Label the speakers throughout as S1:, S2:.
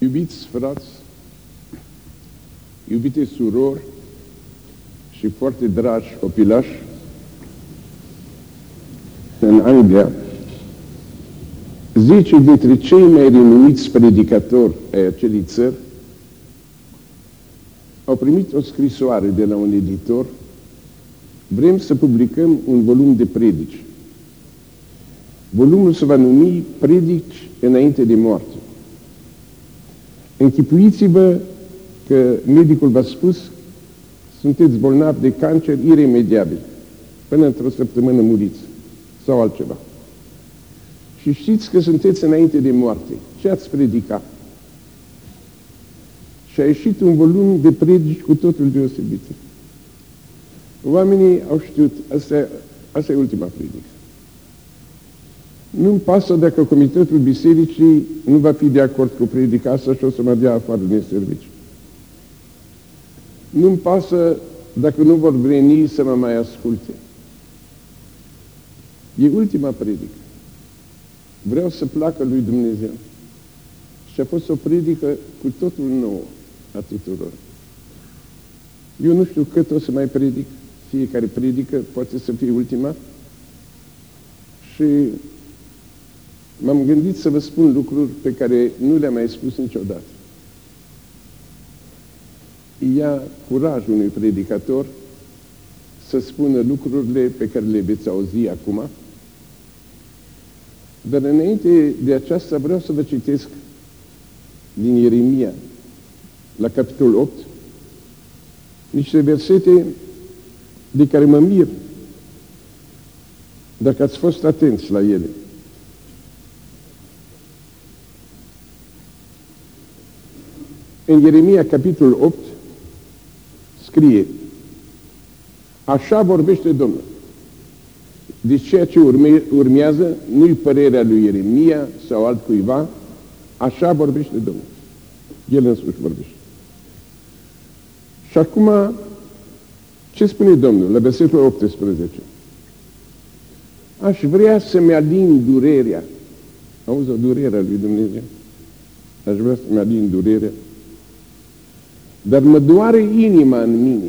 S1: Iubiți frați, iubite surori și foarte dragi copilași, în Anglia, 10 dintre cei mai renumiți predicatori ai acelei țări au primit o scrisoare de la un editor: vrem să publicăm un volum de predici. Volumul se va numi Predici înainte de moarte. Închipuiți-vă că medicul v-a spus: sunteți bolnavi de cancer iremediabil, până într-o săptămână muriți, sau altceva. Și știți că sunteți înainte de moarte. Ce ați predica? Și a ieșit un volum de predici cu totul deosebite. Oamenii au știut, asta e ultima predică. Nu-mi pasă dacă comitetul bisericii nu va fi de acord cu predica asta și o să mă dea afară din serviciu. Nu-mi pasă dacă nu vor veni să mă mai asculte. E ultima predică. Vreau să placă lui Dumnezeu. Și a fost o predică cu totul nouă a tuturor. Eu nu știu cât o să mai predic. Fiecare predică poate să fie ultima. Și m-am gândit să vă spun lucruri pe care nu le-am mai spus niciodată. Ia curajul unui predicator să spună lucrurile pe care le veți auzi acum. Dar înainte de aceasta vreau să vă citesc din Ieremia, la capitolul 8, niște versete de care mă mir, dacă ați fost atenți la ele. În Ieremia, capitolul 8, scrie: așa vorbește Domnul. Deci ceea ce urmează nu-i părerea lui Ieremia sau altcuiva, așa vorbește Domnul. El însuși vorbește. Și acum, ce spune Domnul la versetul 18? Aș vrea să-mi alin durerea. Auzi, o durerea lui Dumnezeu. Aș vrea să-mi alin durerea. Dar mă doare inima în mine.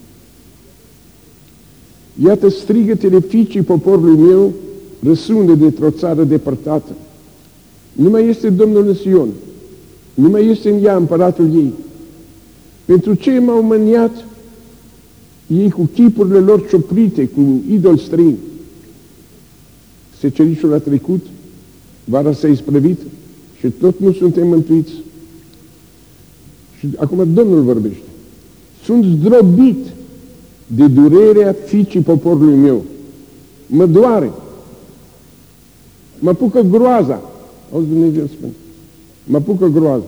S1: Iată, strigătele fiicii poporului meu răsunde dintr-o țară depărtată. Nu mai este Domnul în Sion, nu mai este în ea împăratul ei. Pentru ce m-au mâniat ei cu chipurile lor cioplite, cu idoli străini? Secerișul a trecut, vara s-a isprăvit și tot nu suntem mântuiți. Și acum Domnul vorbește: sunt zdrobit de durerea fiicii poporului meu. Mă doare. Mă apucă groaza. Auzi, Dumnezeu spune: mă apucă groaza.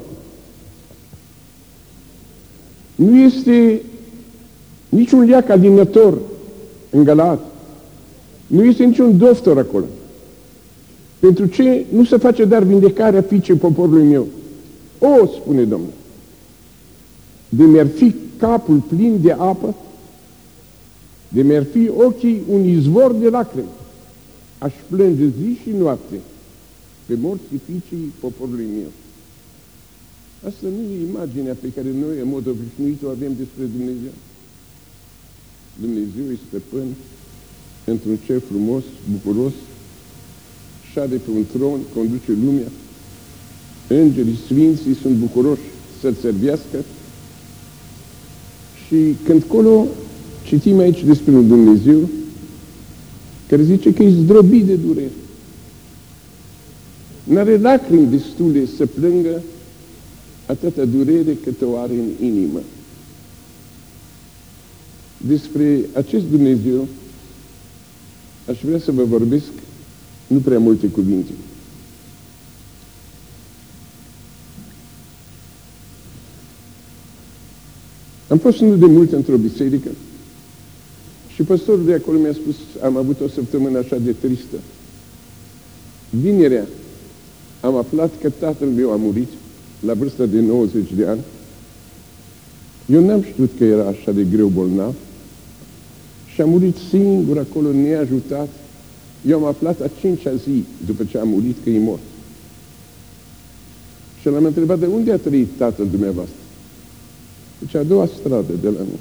S1: Nu este niciun leac adinător în Galaad. Nu este niciun doctor acolo. Pentru ce nu se face dar vindecarea fiicei poporului meu? O, spune Domnul, de mi-ar fi capul plin de apă, de mi-ar fi ochii un izvor de lacrimi, aș plânge zi și noapte pe morții fiicii poporului meu. Asta nu e imaginea pe care noi, în mod obișnuit, o avem despre Dumnezeu. Dumnezeu e stăpân într-un cer frumos, bucuros, șade pe un tron, conduce lumea. Îngerii sfinții sunt bucuroși să-L servească. Și când colo citim aici despre un Dumnezeu care zice că e zdrobit de durere. N-are lacrimi destule să plângă atâta durere cât o are în inimă. Despre acest Dumnezeu aș vrea să vă vorbesc nu prea multe cuvinte. Am fost nu de mult într-o biserică și păstorul de acolo mi-a spus: am avut o săptămână așa de tristă. Vinerea am aflat că tatăl meu a murit la vârsta de 90 de ani. Eu n-am știut că era așa de greu bolnav și a murit singur acolo, neajutat. Eu am aflat a 5-a zi după ce a murit că e mort. Și l-am întrebat, de unde a trăit tatăl dumneavoastră? Deci a doua stradă de la mine.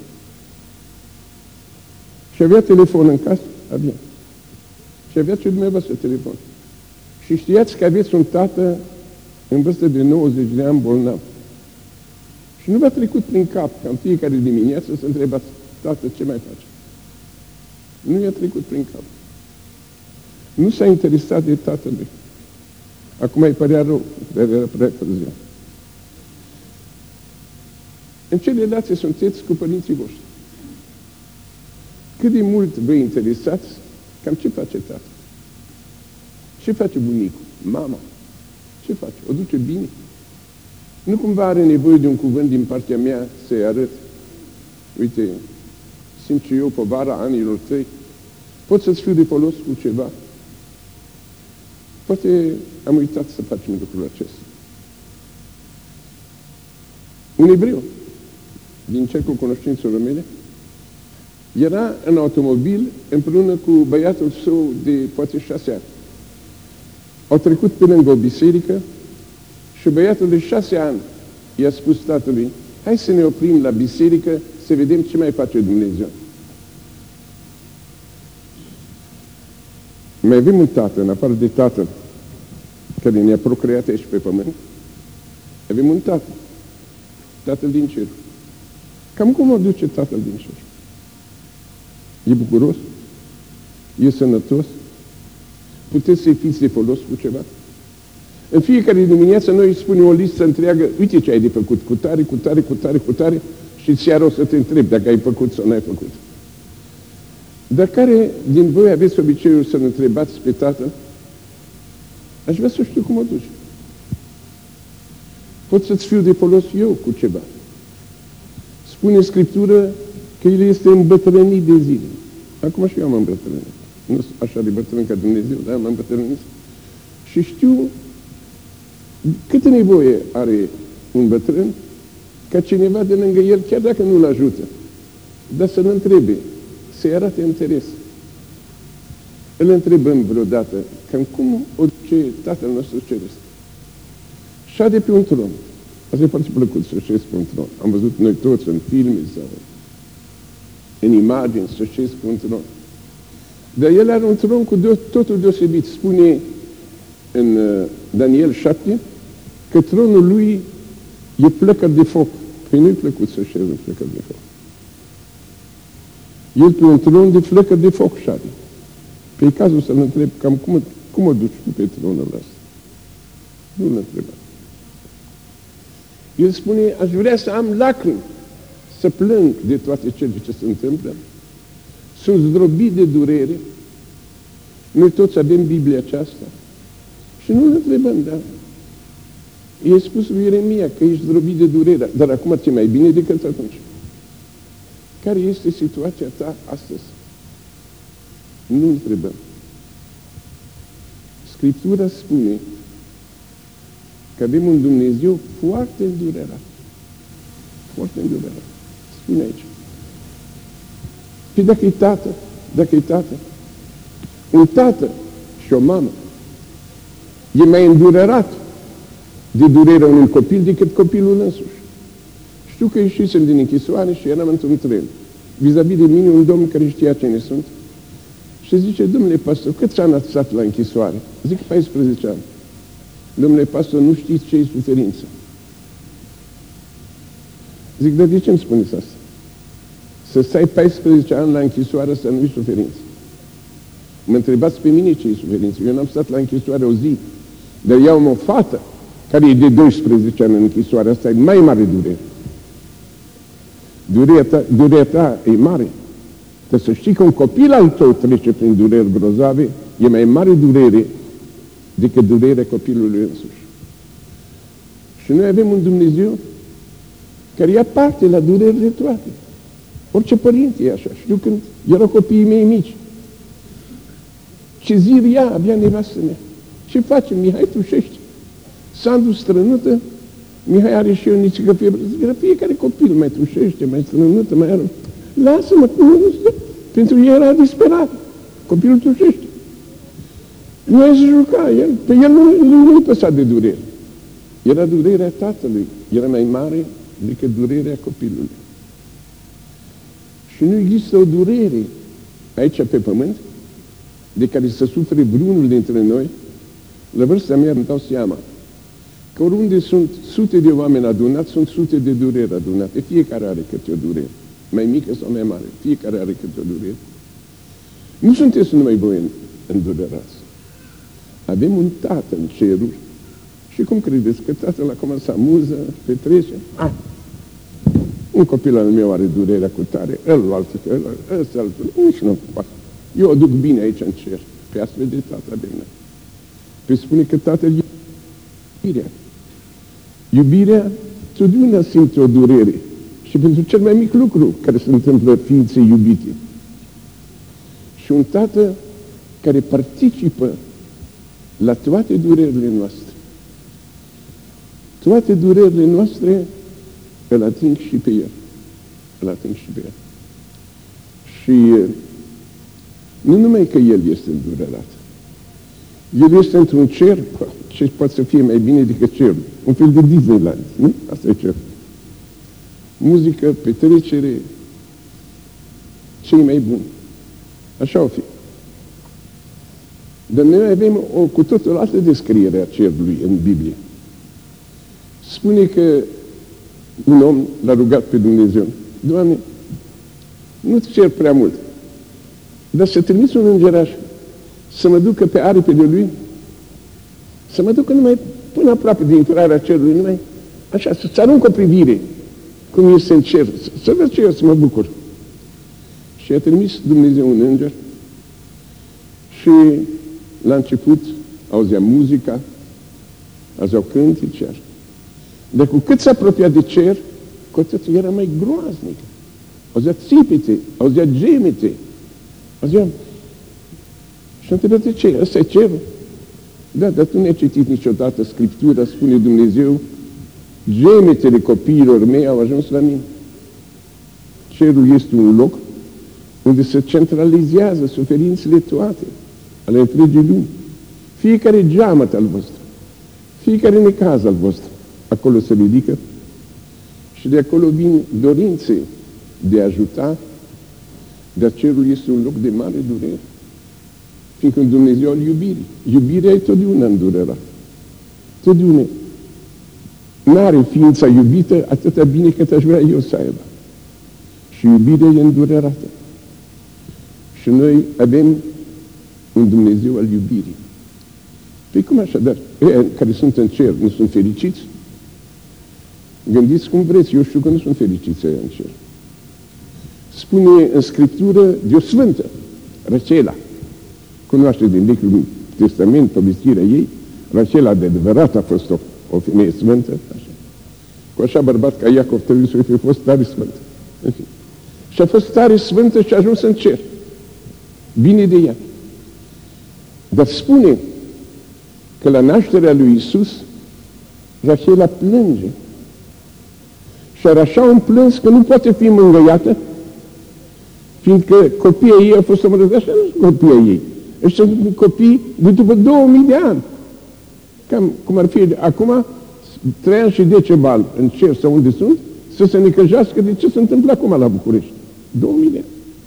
S1: Și avea telefon în casă? Avea. Și avea și dumneavoastră telefon. Și știați că aveți un tată în vârstă de 90 de ani bolnav. Și nu v-a trecut prin cap, ca în fiecare dimineață, să întrebați, tată, ce mai faci? Nu i-a trecut prin cap. Nu s-a interesat de tatălui. Acum îi părea rău, dar era prea târziu. În ce relație sunteți cu părinții voștri? Cât de mult vă interesați, cam ce face tata? Ce face bunicul? Mama? Ce face? O duce bine? Nu cumva are nevoie de un cuvânt din partea mea să-i arăt? Uite, simt și eu povara anilor tăi. Pot să-ți fiu de folos cu ceva? Poate am uitat să facem lucrul acesta. Un evreu din cercul cunoștințelor mele era în automobil împreună cu băiatul său de poate 6 ani. Au trecut pe lângă o biserică și băiatul de 6 ani i-a spus tatălui, hai să ne oprim la biserică să vedem ce mai face Dumnezeu. Mai avem un tată, în afară de tatăl care ne-a procreat aici pe pământ, avem un tată, tatăl din cer. Cam cum o duce tatăl din cer? E bucuros? E sănătos? Puteți să-i fiți de folos cu ceva? În fiecare dimineață noi îi spunem o listă întreagă, uite ce ai de făcut, cu tare, cu tare, cu tare, cu tare, și seara o să te întreb dacă ai făcut sau n-ai făcut. Dar care din voi aveți obiceiul să-l întrebați pe tatăl? Aș vrea să știu cum o duci. Pot să-ți fiu de folos eu cu ceva. Spune Scriptură că el este îmbătrânit de zile. Acum și eu am îmbătrânit. Nu sunt așa de bătrân ca Dumnezeu, dar am îmbătrânit. Și știu câtă nevoie are un bătrân ca cineva de lângă el, chiar dacă nu-l ajută, dar să-l întrebe, să-i arate interes. Îl întrebăm vreodată, cam cum o duce Tatăl nostru Ceresc? Șade pe un tron. Asta e foarte plăcut să șezi pe un tron. Am văzut noi toți în filme sau în imagini să șezi pe un tron. Dar el are un tron cu totul deosebit. Spune în Daniel 7 că tronul lui e flăcăr de foc. Păi nu-i plăcut să șezi în flăcăr de foc. El pe un tron de flăcăr de foc șade. Pe cazul să-l întreb cam cum o duci tu pe tronul ăsta? Nu-l întreba. El spune, aș vrea să am lacrimi, să plâng de toate cele ce se întâmplă. Sunt zdrobit de durere. Noi toți avem Biblia aceasta. Și nu-l întrebăm, dar i-a spus lui Ieremia că ești zdrobit de durere, dar acum ți-e mai bine decât atunci. Care este situația ta astăzi? Nu întrebăm. Scriptura spune că avem un Dumnezeu foarte îndurerat. Foarte îndurerat. Spune aici. Și dacă e tată, un tată și o mamă e mai îndurerat de durerea unui copil decât copilul însuși. Știu că ieșisem din închisoare și eram într-un tren. Vis-a-vis de mine un domn care știa cine sunt și zice, domnule pastor, câți ani ați stat la închisoare? Zic 14 ani. Domnule pastor, nu știți ce e suferință. Zic, dar de ce îmi spuneți asta? Să stai 14 ani la închisoare să nu-i suferință. Mă întrebați pe mine ce e suferință. Eu n-am stat la închisoare o zi, dar iau o fată care e de 12 ani în închisoare. Asta e mai mare durere. Durerea ta e mare. Trebuie să știi că un copil al tău trece prin dureri grozave, e mai mare durere decât durerea copilului însuși. Și noi avem un Dumnezeu care ia parte la durerile toate. Orice părinte e așa. Știu când erau copiii mei mici. Ce zir ea, abia nevastă mea. Ce facem? Mihai tușește. Sandu strănută, Mihai are și eu nici febră. Zic, fiecare copil mai tușește, mai strănută, mai are. Lasă-mă, pentru el era disperat. Copilul tușește. Nu ai să juca, pe el nu-i păsa de durere. Era durerea tatălui, era mai mare decât durerea copilului. Și nu există o durere aici pe pământ de care să sufere vreunul dintre noi. La vârsta mea îmi dau seama că oriunde sunt sute de oameni adunați, sunt sute de dureri adunate. Fiecare are câte o durere, mai mică sau mai mare, fiecare are câte o durere. Nu sunteți numai voi îndurerați. Avem un tată în ceruri. Și cum credeți că tatăl acum se amuză, petrece? Un copil al meu are durerea cu tare, ăsta altul, nici nu poate. Eu o duc bine aici în cer, pe astfel de tată de mine. Păi spune că tatăl e iubirea. Iubirea totdeauna simte o durere. Și pentru cel mai mic lucru care se întâmplă ființei iubite. Și un tată care participă la toate durerile noastre. Toate durerile noastre îl ating și pe el. Îl ating și pe el. Și nu numai că el este îndurerat. El este într-un cer, ce poate să fie mai bine decât cerul. Un fel de Disneyland, nu? Asta e cer. Muzică, petrecere, cei mai buni. Așa o fi. Dar noi avem o cu totul altă descriere a cerului în Biblie. Spune că un om l-a rugat pe Dumnezeu: Doamne, nu-ți cer prea mult, dar să trimiți un îngeraș să mă ducă pe aripile lui, să mă ducă numai până aproape de intrarea cerului, numai așa, să-ți arunc o privire cum este în cer, să văd ce eu, să mă bucur. Și a trimis Dumnezeu un înger și la început auzea muzica, auzeau cântice. Dar cu cât se apropia de cer, cu atât era mai groaznic. Auzea țipete, auzea gemete, auzea... Și a întrebat: de ce? Ăsta e cerul? Da, dar tu n-ai citit niciodată Scriptura, spune Dumnezeu: gemetele copiilor mei au ajuns la mine. Cerul este un loc unde se centralizează suferințele toate ale întregii lumi. Fiecare geamăt al vostru, fiecare necaz al vostru, acolo se ridică și de acolo vin dorințe de a ajuta, dar cerul este un loc de mare durere. Fiindcă Dumnezeu al iubirii. Iubirea e totdeauna îndurerat. Totdeauna. N-are ființa iubită atâta bine cât aș vrea eu să aibă. Și iubirea e îndurerată. Și noi avem un Dumnezeu al iubirii. Păi cum așadar? Ei care sunt în cer nu sunt fericiți? Gândiți cum vreți, eu știu că nu sunt fericiți aia în cer. Spune în Scriptură de o sfântă, Rachela. Cunoaște din Vechiul Testament povestirea ei. Rachela de adevărat a fost o femeie sfântă. Așa. Cu așa bărbat ca Iacov trebuie să fie fost tare sfântă. Și a fost tare sfântă și a ajuns în cer. Bine de ea. Dar spune că la nașterea lui Iisus, Rachela plânge. Și are așa un plâns că nu poate fi mângâiată, fiindcă copiii ei au fost omorâți. Așa nu sunt copiii ei. Ăștia sunt copii de după 2000 de ani. Cam cum ar fi acum 3 ani și decebal în cer sau unde sunt, să se necăjească de ce se întâmplă acum la București. 2000 de ani.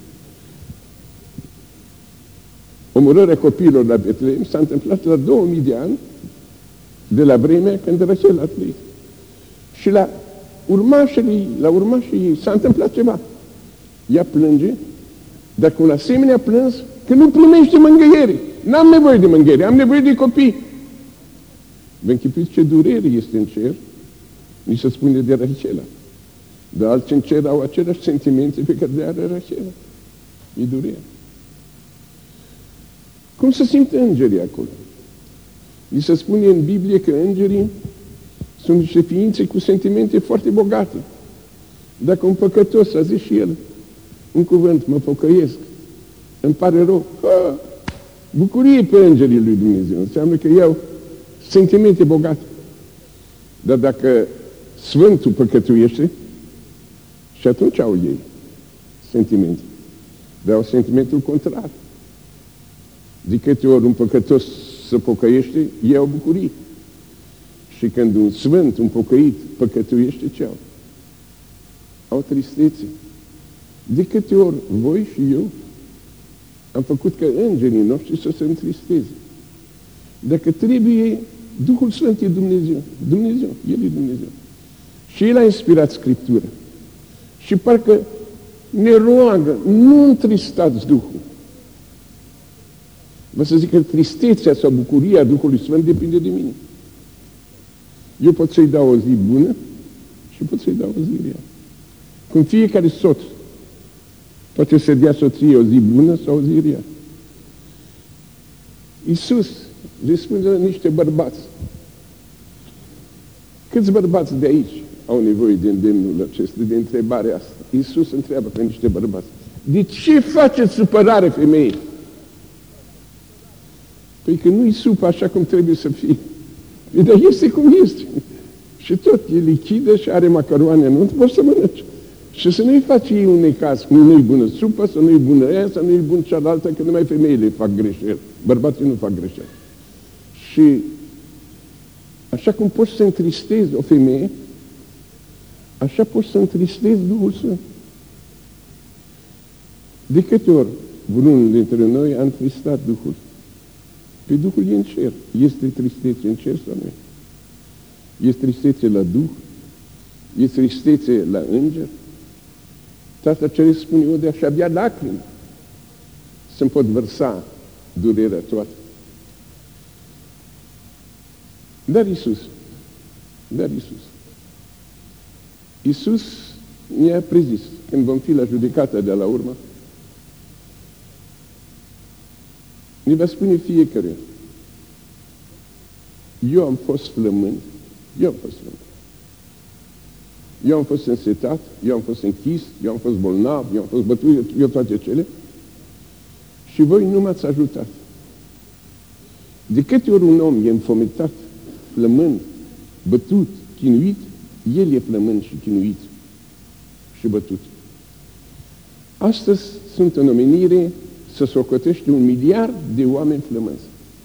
S1: Omorârea copiilor la Betlehem s-a întâmplat la 2000 de ani de la vremea când Rachel a trăit. Și la urmașii ei s-a întâmplat ceva. Ea plânge, dar cu un asemenea plâns că nu primește mângâiere. N-am nevoie de mângâiere, am nevoie de copii. Vă închipuiți ce durere este în cer? Ni se spune de Rachela. Dar alții în cer au aceleași sentimente pe care le are Rachela. E durere. Cum se simt îngerii acolo? Ni se spune în Biblie că îngerii sunt niște ființe cu sentimente foarte bogate. Dacă un păcătos a zis și el un cuvânt: mă pocăiesc, îmi pare rău, bucurie pe îngerii lui Dumnezeu. Înseamnă că iau sentimente bogate. Dar dacă Sfântul păcătuiește, și atunci au ei sentimente. Dar au sentimentul contrar. De câte ori un păcătos se pocăiește, ei au bucurie. Și Și când un sfânt, un pocăit, păcătuiește, ce au? Au tristețe. De câte ori voi și eu am făcut ca îngerii noștri să se întristeze. Dacă trebuie, Duhul Sfânt e Dumnezeu. Dumnezeu, El e Dumnezeu. Și El a inspirat Scriptura. Și parcă ne roagă, nu întristați Duhul. Vă să zic că tristețea sau bucuria Duhului Sfânt depinde de mine. Eu pot să-i dau o zi bună și pot să-i dau o zi rea. Cum fiecare soț poate să dea soției o zi bună sau o zi rea. Iisus răspunde la niște bărbați. Câți bărbați de aici au nevoie de îndemnul acesta, de întrebarea asta? Iisus întreabă pe niște bărbați. De ce faceți supărare, femeie? Păi că nu-i supă așa cum trebuie să fie. Dar este cum este. Și tot e lichidă și are macaroane, nu poți să mănânci. Și să nu-i faci ei un necaz, nu-i bună supă, să nu-i bună aia, să nu-i bună cealaltă, că numai femeile fac greșeli. Bărbații nu fac greșeli. Și așa cum poți să întristezi o femeie, așa poți să întristezi Duhul Sfânt. De câte ori vreunul dintre noi a întristat Duhul? Pe Duhul e în cer. Este tristețe în cer sau nu? Este tristețe la Duh? Este tristețe la Înger? Asta ce spun eu de așa, abia lacrimi să-mi pot vărsa durerea toată. Dar Iisus ne-a prezis, când vom fi la judecata de la urmă, ne va spune fiecare: eu am fost flămând, eu am fost însetat, eu am fost închis, eu am fost bolnav, eu am fost bătut, eu toate cele, și voi nu m-ați ajutat. De câte ori un om e înfometat, flămând, bătut, chinuit, el e flămând și chinuit și bătut. Astăzi sunt în omenire să socotește 1 miliard de oameni flămânzi.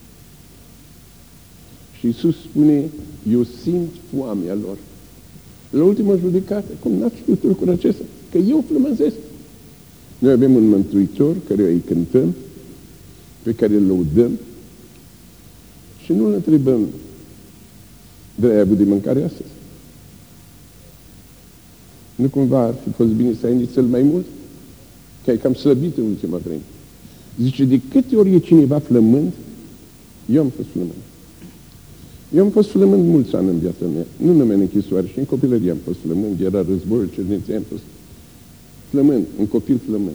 S1: Și Iisus spune: eu simt foamea lor. La ultima judecată, cum n-ați știut lucrul acesta? Că eu flămânzesc. Noi avem un Mântuitor care îi cântăm, pe care îl lăudăm și nu îl întrebăm: de-ai avut de mâncare astăzi? Nu cumva ar fi fost bine să ai nițel mai mult? Că ai cam slăbit în ultima vreme. Zice, de câte ori e cineva flămând, eu am fost flămând. Eu am fost flămând mulți ani în viața mea. Nu numai în închisoare, și în copilărie am fost flămând. Era războiul, cerneței, am fost flămând, un copil flămând.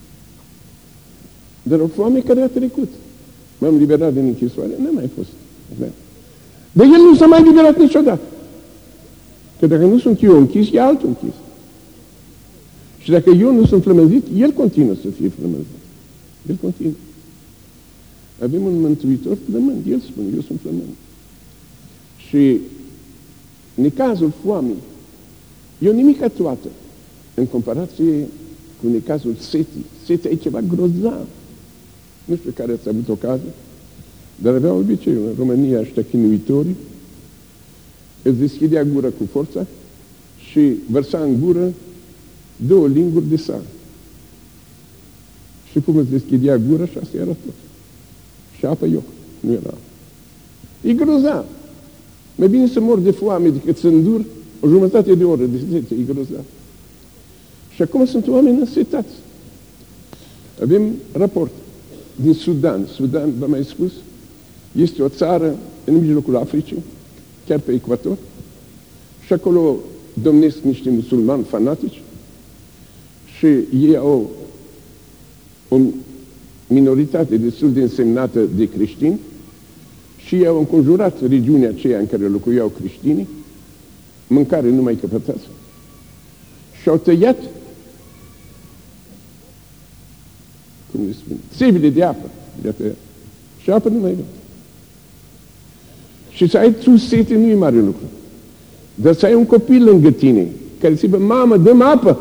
S1: Dar o foame care a trecut. M-am liberat din închisoare, n-am mai fost. Dar el nu s-a mai liberat niciodată. Că dacă nu sunt eu închis, e altul închis. Și dacă eu nu sunt flămânzit, el continuă să fie flămânzit. El continuă. Avem un Mântuitor flămând. El spune: eu sunt flămând. Și necazul foamei e o nimica toată în comparație cu necazul setii. Setea e ceva grozav. Nu știu care ați avut ocazie, dar avea obiceiul în România ăștia chinuitorii, îți deschidea gura cu forța și vărsa în gură 2 linguri de sare. Și cum îți deschidea gura, și asta era tot. Și apă ioc, nu era apă. E grozav. Mai bine să mor de foame decât să îndur o jumătate de oră de sete, e grozav. Și acum sunt oameni însetați. Avem raport din Sudan. Sudan, v-am mai spus, este o țară în mijlocul Africii, chiar pe ecuator, și acolo domnesc niște musulmani fanatici și ei au o minoritate destul de însemnată de creștini și ei au înconjurat regiunea aceea în care locuiau creștinii, mâncare numai căpătați, și au tăiat, cum le spun, țevile de apă, și apă nu mai avea. Și să ai tu sete nu e mare lucru. Dar să ai un copil lângă tine care zice: mamă, dă-mi apă!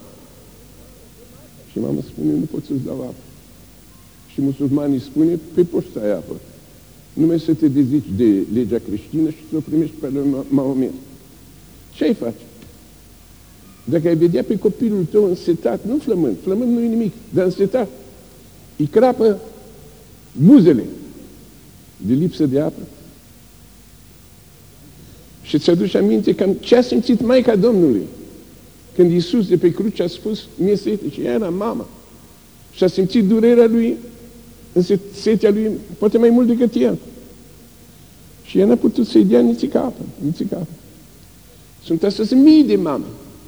S1: Și mama spune: nu pot să-ți dau apă. Și musulmanii spune: pe poți să ai apă. numai să te dezici de legea creștină și să o primești pe lui Mahomet. Ce ai face? Dacă ai vedea pe copilul tău însetat, nu flămând, flămând nu e nimic, dar însetat, îi crapă buzele de lipsă de apă. Și ți aduce aminte cam ce a simțit Maica Domnului când Iisus de pe cruce a spus, mie sete, și ea era mama. Și a simțit durerea lui, setea lui, poate mai mult decât el. Și ea n-a putut să-i dea nițică apă, nițică apă. Sunt astăzi mii de mame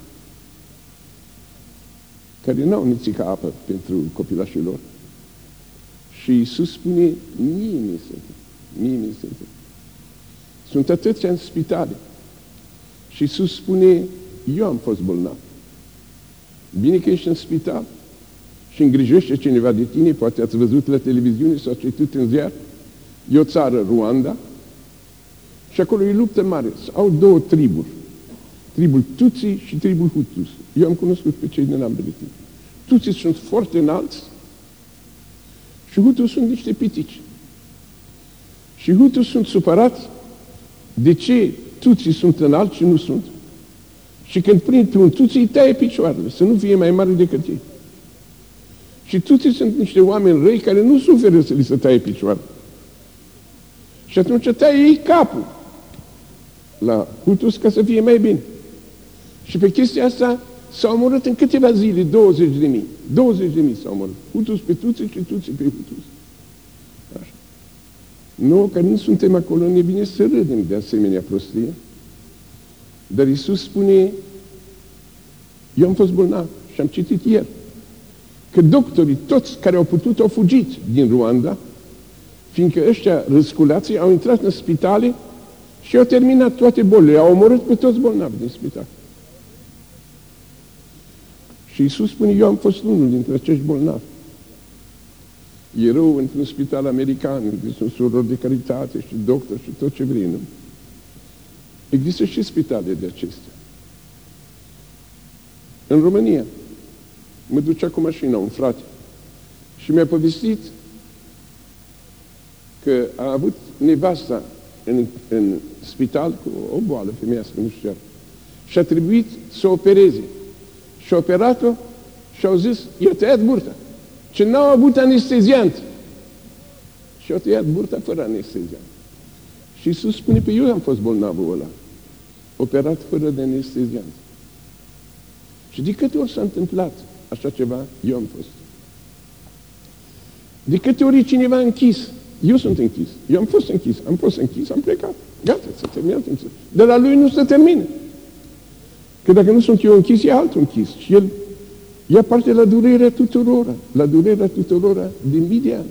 S1: care n-au nițică apă pentru copilașii lor. Și Iisus spune, mii sunt. Sunt atâția în spitale. Și Iisus spune, eu am fost bolnav. Bine că ești în spital și îngrijește cineva de tine, poate ați văzut la televiziune sau citit în ziar, e o țară, Rwanda, și acolo e luptă mare. Au două triburi. Tribul Tutsi și tribul Hutus. Eu am cunoscut pe cei din ambele triburi. Tutsi sunt foarte înalți și Hutus sunt niște pitici. Și Hutus sunt supărați de ce Tutsi sunt înalți și nu sunt. Și când prind pe un Tutsi, îi taie picioarele, să nu fie mai mare decât ei. Și Tutsi sunt niște oameni răi care nu suferă să li se taie picioarele. Și atunci taie ei capul la Hutus ca să fie mai bine. Și pe chestia asta s-au omorât în câteva zile 20.000. 20.000 s-au omorât. Hutus pe Tutsi și Tutsi pe Hutus. Așa. Noi, care nu suntem acolo, ne vine să râdem de asemenea prostie. Dar Iisus spune, eu am fost bolnav și am citit ieri, că doctorii, toți care au putut, au fugit din Rwanda, fiindcă ăștia răsculații au intrat în spitale și au terminat toate bolile, au omorât pe toți bolnavi din spital. Și Iisus spune, eu am fost unul dintre acești bolnavi. E rău într-un spital american, unde sunt surori de caritate și doctori și tot ce vrei, nu? Există și spitale de acestea. În România, mă ducea cu mașina un frate și mi-a povestit că a avut nevasta în spital cu o boală femeiască, nu știu, și a trebuit să o opereze. Și a operat-o și au zis, i-a tăiat burta. Ce n-au avut anesteziant. Și au tăiat burta fără anesteziant. Și Iisus spune, pe eu am fost bolnavul ăla, operat fără de anesteziant. Și de câte ori s-a întâmplat așa ceva, eu am fost. De câte ori e cineva închis, eu sunt închis. Eu am fost închis, am plecat. Gata, s-a terminat. Dar la lui nu se termină. Că dacă nu sunt eu închis, e altul închis. Și el ia parte la durerea tuturora din mii de ani.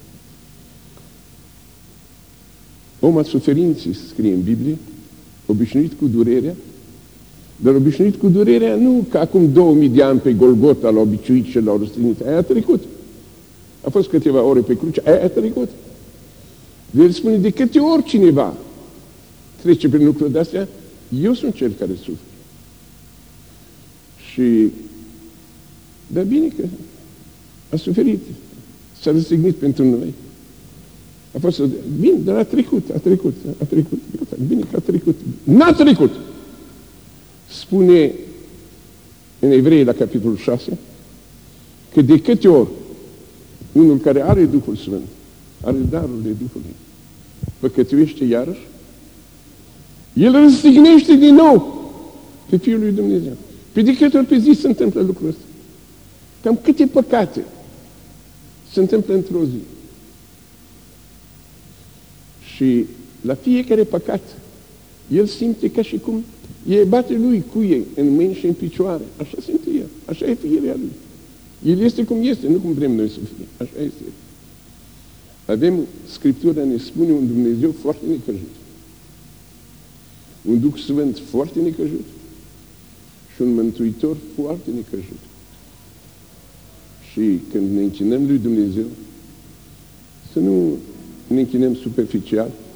S1: Om al suferinței, scrie în Biblie, obișnuit cu durerea, dar obișnuit cu durerea nu ca acum 2000 de ani pe Golgota l-au biciuit și l-au răstignit. Aia a trecut. A fost câteva ore pe cruce, aia a trecut. El spune, de câte ori cineva trece prin lucrurile de-astea, eu sunt cel care suferă. Și, dar bine că a suferit, s-a răstignit pentru noi. A fost, bine, dar a trecut. Bine că a trecut. N-a trecut! Spune în Evrei, la capitolul 6, că de câte ori unul care are Duhul Sfânt, are darurile Duhului, păcătuiește iarăși, el răstignește din nou pe Fiul lui Dumnezeu. Pe de câte ori pe zi se întâmplă lucrul ăsta? Cam câte păcate se întâmplă într-o zi? Și la fiecare păcat, el simte ca și cum e bate lui cuie în mâini și în picioare. Așa simte el. Așa e firea lui. El este cum este, nu cum vrem noi să fie. Așa este. Avem, Scriptura ne spune, un Dumnezeu foarte necăjit. Un Duh Sfânt foarte necăjit. Și un Mântuitor foarte necăjit. Și când ne închinăm lui Dumnezeu, să nu ne închinăm superficial,